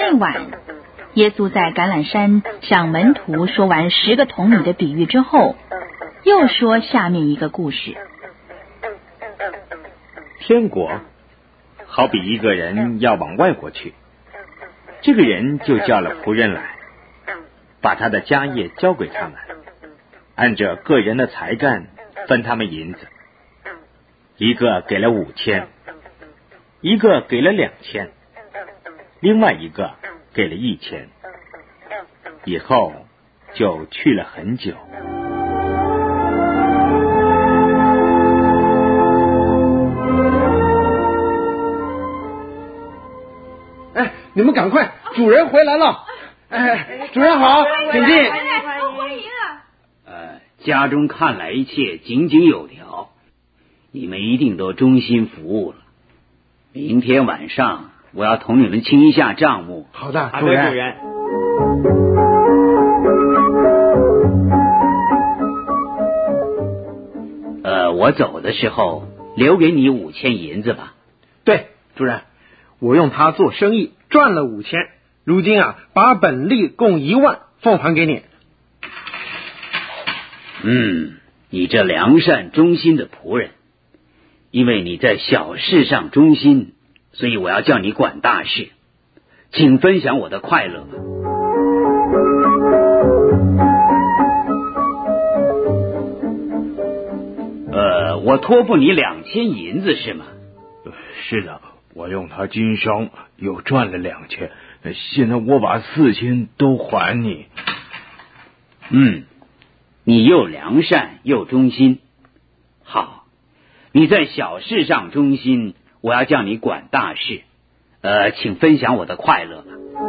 那晚，耶稣在橄榄山向门徒说完10个童女的比喻之后，又说下面一个故事。 天国好比一个人要往外国去，这个人就叫了仆人来，把他的家业交给他们，按着个人的才干分他们银子，一个给了5000，一个给了2000，另外一个给了1000，以后就去了很久。 哎，你们赶快，主人回来了！哎，主人好，请进。 欢迎啊！家中看来一切井井有条，你们一定都忠心服务了。明天晚上我要同你们清一下账目。 好的， 主人。 我走的时候留给你5000银子吧。 对，主人，我用它做生意赚了5000，如今把本利共1万奉还给你。 你这良善忠心的仆人，因为你在小事上忠心，所以我要叫你管大事，请分享我的快乐吧。我托付你2000银子是吗？ 是的，我用它经商又赚了2000，现在我把4000都还你。 你又良善又忠心，好，你在小事上忠心，我要叫你管大事，请分享我的快乐吧。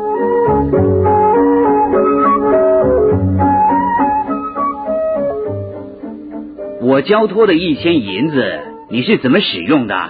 我交托的1000银子，你是怎么使用的？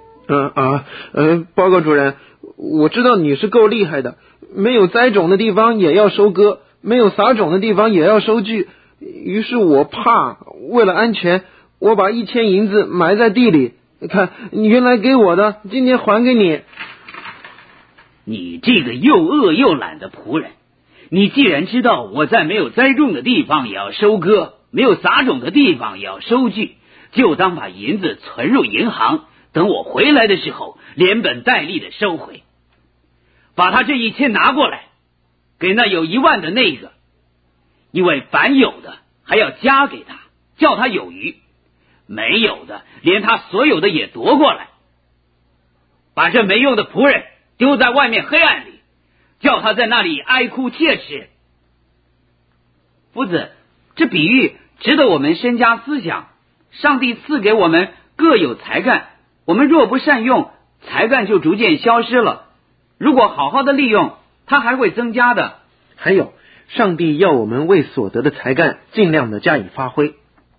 报告主人，我知道你是够厉害的，没有栽种的地方也要收割，没有撒种的地方也要收据。于是我怕，为了安全，我把1000银子埋在地里。看，你原来给我的，今天还给你。 你这个又饿又懒的仆人，你既然知道我在没有栽种的地方也要收割，没有撒种的地方也要收据，就当把银子存入银行，等我回来的时候连本带利的收回。把他这1000拿过来，给那有1万的那个，因为凡有的还要加给他，叫他有余；没有的连他所有的也夺过来。把这没用的仆人丢在外面黑暗里，叫他在那里哀哭切齿。夫子，这比喻值得我们深加思想。上帝赐给我们各有才干，我们若不善用，才干就逐渐消失了。如果好好的利用，它还会增加的。 还有，上帝要我们为所得的才干尽量的加以发挥。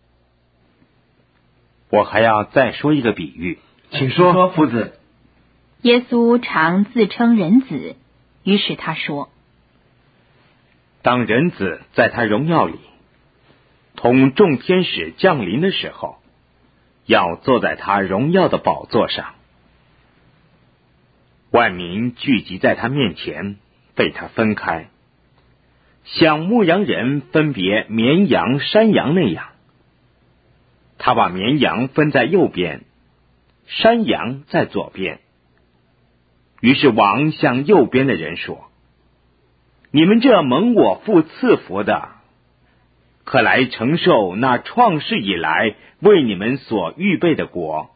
我还要再说一个比喻。 请说，夫子。 耶稣常自称人子，于是他说， 当人子在他荣耀里同众天使降临的时候，要坐在他荣耀的宝座上，万民聚集在他面前，被他分开，像牧羊人分别绵羊山羊那样。他把绵羊分在右边，山羊在左边。于是王向右边的人说，你们这蒙我父赐福的，可来承受那创世以来为你们所预备的国。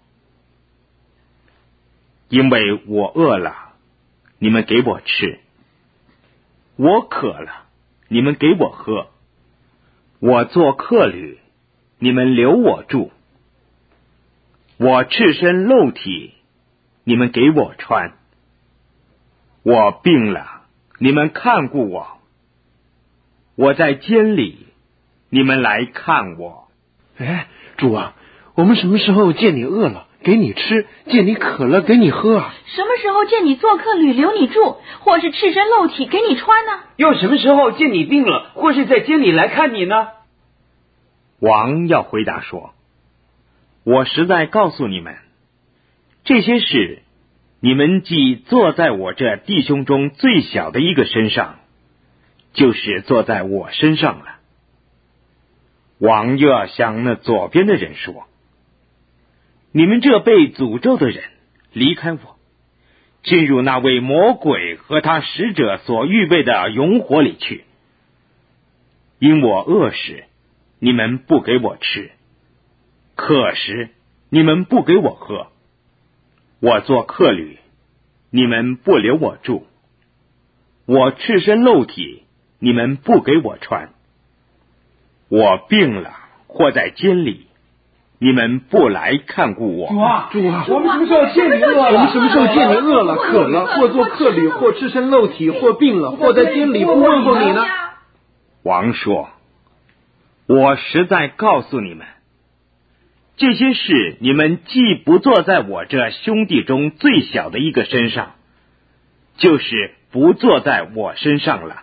因为我饿了，你们给我吃；我渴了，你们给我喝；我做客旅，你们留我住；我赤身露体，你们给我穿；我病了，你们看顾我；我在监里，你们来看我。 主啊，我们什么时候见你饿了给你吃，见你渴了给你喝啊？ 什么时候见你做客旅留你住，或是赤身露体给你穿呢？ 又什么时候见你病了，或是在监里来看你呢？ 王要回答说，我实在告诉你们，这些事你们既坐在我这弟兄中最小的一个身上，就是坐在我身上了。王又要向那左边的人说，你们这被诅咒的人，离开我，进入那位魔鬼和他使者所预备的永火里去。因我饿时，你们不给我吃；渴时，你们不给我喝；我做客旅，你们不留我住；我赤身露体，你们不给我穿；我病了或在监里，你们不来看顾我。 主啊， 我们什么时候见你饿了？ 我们什么时候见你饿了、渴了，或做客旅，或赤身露体，或病了，或在监里，不问候你呢？ 王说，我实在告诉你们，这些事你们既不坐在我这兄弟中最小的一个身上，就是不坐在我身上了。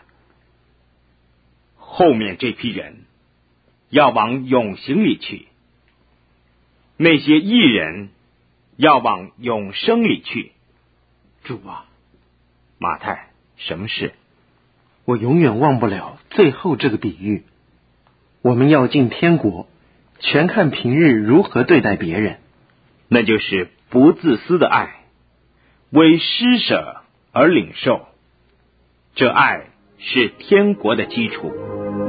后面这批人要往永刑里去，那些义人要往永生里去。 主啊， 马太，什么事？ 我永远忘不了最后这个比喻。我们要进天国，全看平日如何对待别人。 那就是不自私的爱，为施舍而领受。这爱是天国的基础。